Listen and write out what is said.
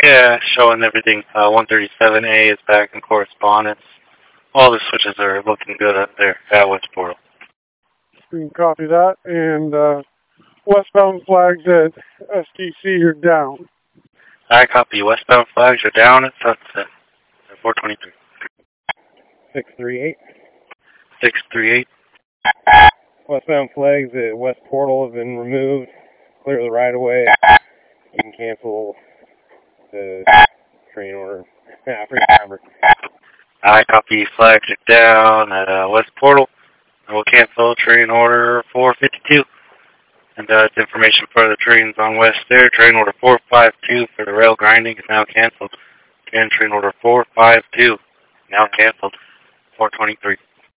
Yeah, showing everything. 137A is back in correspondence. All the switches are looking good up there at West Portal. You can copy that. And westbound flags at STC are down. I copy. Westbound flags are down at Sunset at 423. 638. 638. Westbound flags at West Portal have been removed. Clear the right of way. You can cancel the train order after the I copy. Flags are down at West Portal. I will cancel train order 452. And it's information for the trains on West there. Train order 452 for the rail grinding is now canceled. Again, train order 452 now canceled. 423.